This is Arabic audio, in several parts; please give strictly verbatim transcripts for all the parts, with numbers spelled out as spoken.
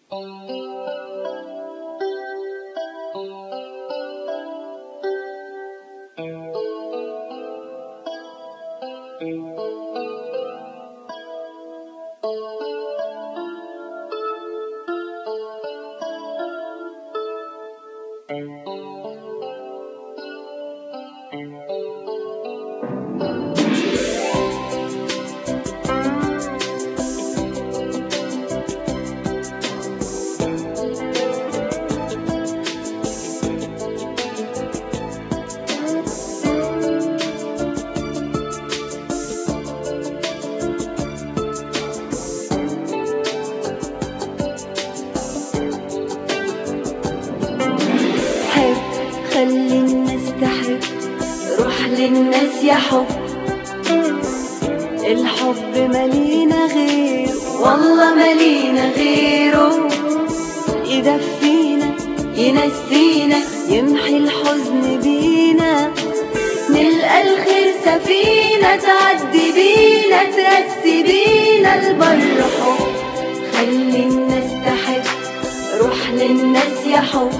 خلي الناس تحب، روح للناس يا حب. الحب مالينا غيره، والله مالينا غيره. يدفينا ينسينا يمحي الحزن بينا، نلقى الخير سفينة تعدي بينا ترسي بينا البر حب. خلي الناس تحب، روح للناس يا حب.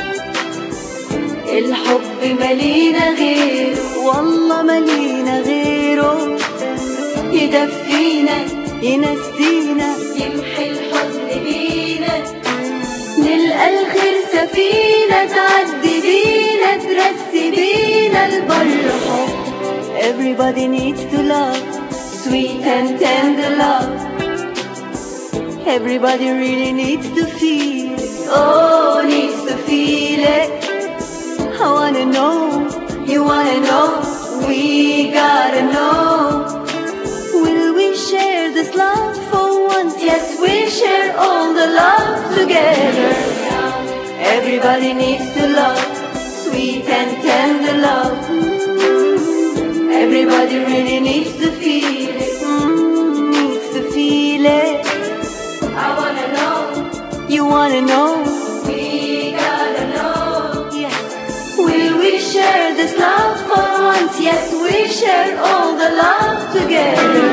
الحب مالينا غيره، والله مالينا غيره. يدفينا ينسينا يمحي الحزن بينا، نلقى الخير سفينة تعدي بينا ترسي بينا البر حب. Everybody needs to love, sweet and tender love. Everybody really needs to feel it, oh, needs to feel it. I wanna know, you wanna know, we gotta know. Will we share this love for once? Yes, we'll share all the love together. Everybody needs to love, sweet and tender love. Everybody really needs to feel it, mm, needs to feel it. I wanna know, you wanna know, we gotta know. Yes. Will we share this love for once? Yes, we share all the love together.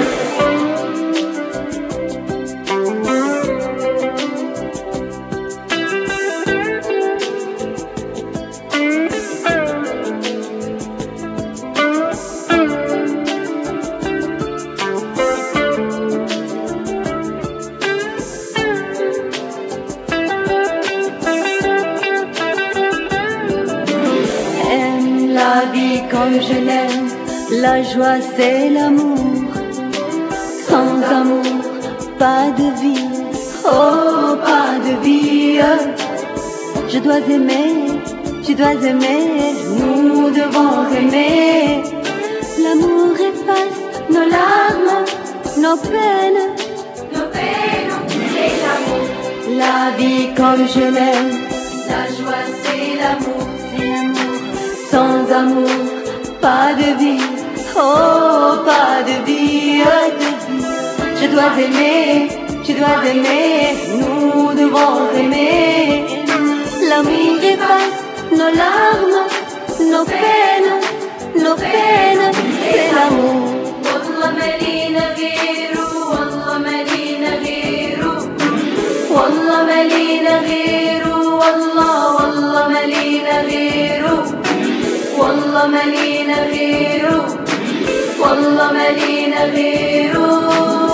La vie comme je l'aime, la joie c'est l'amour. Sans amour, pas de vie, oh pas de vie. Je dois aimer, tu dois aimer, nous devons aimer. L'amour efface nos larmes, nos peines, nos peines, c'est l'amour. La vie comme je l'aime, la joie c'est l'amour, c'est l'amour. Sans amour, pas de vie, oh, pas de vie, de vie. Je dois aimer, tu dois aimer, nous devons aimer. L'amour efface nos larmes, nos peines, nos peines, c'est l'amour. Wallah malina ghiru, wallah malina ghiru, wallah malina ghiru, wallah, wallah malina ghiru. والله مالينا غيره، والله مالينا غيره.